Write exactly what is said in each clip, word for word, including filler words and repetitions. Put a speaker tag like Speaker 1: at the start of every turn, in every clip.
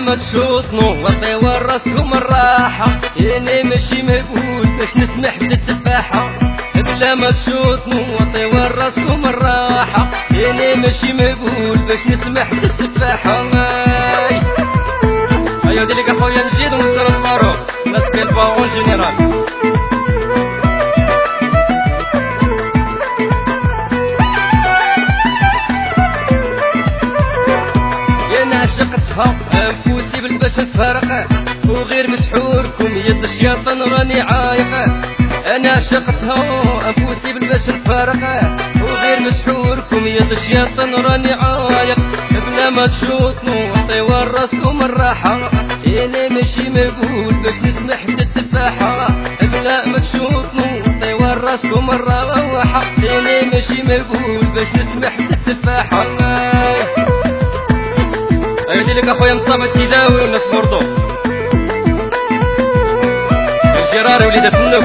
Speaker 1: ما تشوطنو وطيو راسكم الراحة، يعني ماشي مقبول باش نسمح بالتفاحة. بلا ما تشوطنو وطيو راسكم الراحة، يعني ماشي مقبول باش نسمح بالتفاحة. ايوا ديرلك اخويا نجيد ونصر الماروك ناس كيلباو جينيرال. عشقتها انفوسي بالباش نفارقه، وغير مسحوركم يد الشيطان راني عايقه. انا عشقتها انفوسي بالباش نفارقه، وغير مسحوركم يد الشيطان راني عايق. بلا ما تشوطنو عطيو راسكم الراحه، انا ماشي مقبول باش نسمح بالتفاحه. بلا ما تشوطنو عطيو راسكم الراحه، انا ماشي مقبول باش نسمح بالتفاحه. ايوا لك اخويا مصطفى التداوي والناس بوردو الجراري وليدات النوب.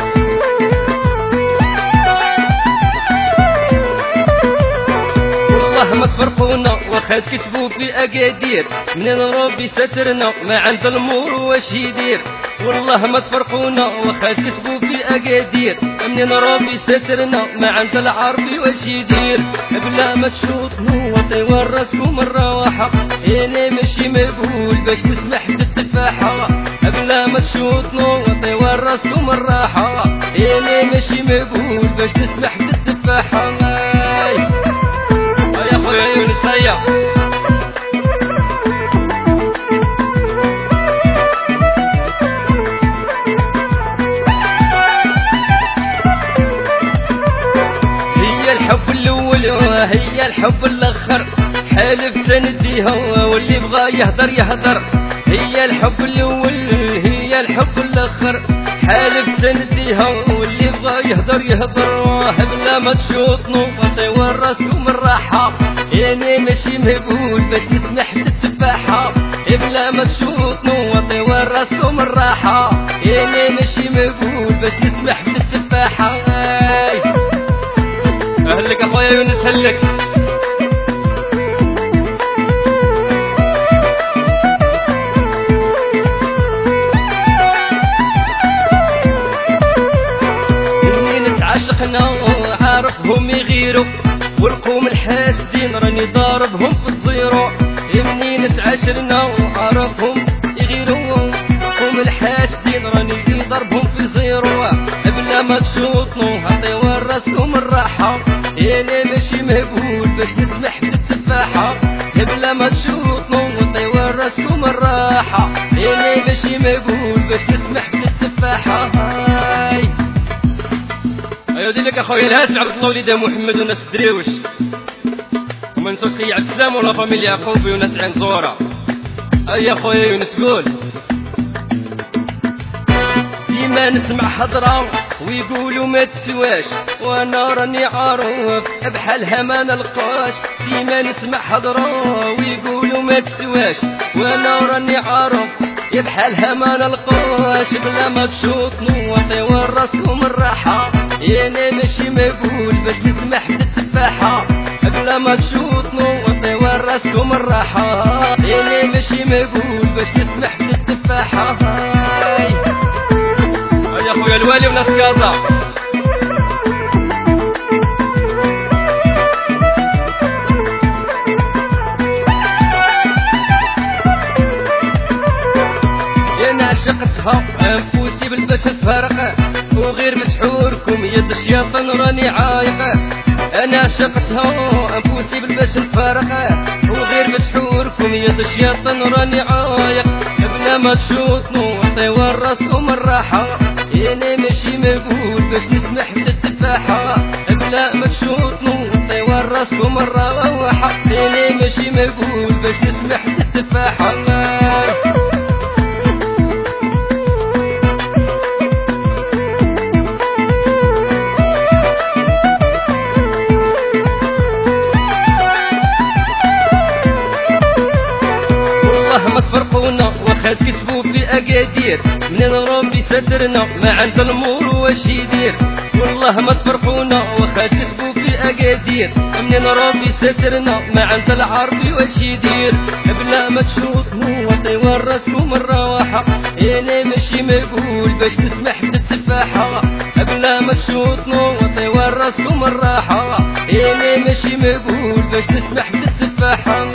Speaker 1: والله ما تفرقونا واخا تكتبوا في اكادير، منين ربي سترنا ما عند المور واش يدير. والله ما تفرقونا واخا تكتبوا في اكادير، منين ربي سترنا ما عند العربي واش يدير. بلا ما تشوطنو وطيو راسكم الراحة، انا ماشي مقبول باش نسمح بالتفاحة. بلا ما تشوطنو وطيو راسكم الراحة، انا ماشي مقبول باش نسمح بالتفاحة. يا خويا يونس هيا هي الحب الاول وهي الحب الاخر، حالف تنديها واللي بغا يهدر يهدر. هي الحب الاول هي الحب الاخر، حالف تنديها واللي بغا يهدر يهدر. بلا ما تشوطنو عطيو راسكم الراحة، يعني ماشي مقبول باش نسمح بالتفاحة. بلا ما تشوطنو عطيو راسكم الراحة، يعني ماشي مقبول باش نسمح بالتفاحة. اهلك اخويا يونس هلك. عشقنا عارفهم يغيروا، والقوم الحاسدين راني ضاربهم في الزيرو. منين تعاشرنا وعارفهم يغيروا، القوم الحاسدين راني ضاربهم في زيرو. بلا ما تشوطنو عطيو راسكم الراحة، انا ماشي مقبول باش نسمح بالتفاحة. بلا ما تشوطنو عطيو راسكم الراحة، انا ماشي مقبول باش نسمح بالتفاحة. ايوا ديرلك اخويا الهاتف عبد الله وليد محمد وناس الدريوش، وما نسوش لي عبد السلام ولا فاميليا يعقوبي وناس عين زوره. ايا خويا يونس قول. ديما نسمع حضره ويقولوا ما تسواش، وانا راني عارف بحالها ما نلقاش. ديما نسمع حضره ويقولوا ما تسواش، وانا راني عارف بحالها ما نلقاش. بلا ما تشوطنو عطيو راسكم الراحة، انا ماشي مقبول باش نسمح بالتفاحة. بلا ما تشوطنو عطيو راسكم الراحة، انا ماشي مقبول باش نسمح بالتفاحة. يا خويا الوالي وناس كازا. عشقتها انفوسي بالباش نفارقه، وغير مسحوركم يد الشيطان راني عايقه. انا عشقتها انفوسي بالباش نفارقه، وغير مسحوركم يد الشيطان راني عايق. بلا ما تشوطنو عطيو راسكم الراحة، انا ماشي مقبول باش نسمح بالتفاحة. بلا ما تشوطنو عطيو راسكم الراحة، انا ماشي مقبول باش نسمح بالتفاحة. ما تفرقونا واخا تكتبوا في اكادير، منين ربي سترنا ما عند المور واش يدير. والله ما تفرقونا وخا تكسبوا في اكادير منين ربي سترنا ما عند العربي واش يدير بلا ما تشوطنوا وطيوا راسكم الرواحه انا ماشي مقبول باش نسمح بالتفاحه بلا ما تشوطنوا وطيوا راسكم الراحه انا ماشي مقبول باش نسمح بالتفاحه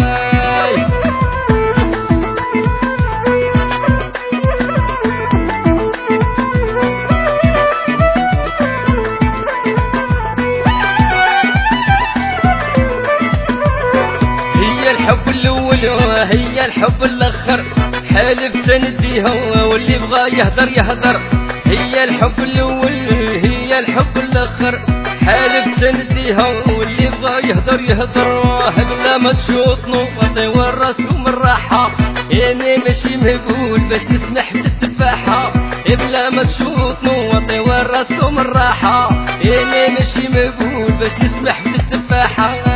Speaker 1: الحب الاول هي الحب الاخر حالف تنديها واللي بغى يهدر يهدر هي الحب الاول هي الحب الاخر حالف تنديها واللي بغى يهدر يهدر بلا ما تشوطنوا وطيوا راسكم الراحه انا ماشي مقبول باش نسمح بالتفاحه بلا ما تشوطنوا وطيوا راسكم الراحه انا ماشي مقبول باش نسمح بالتفاحه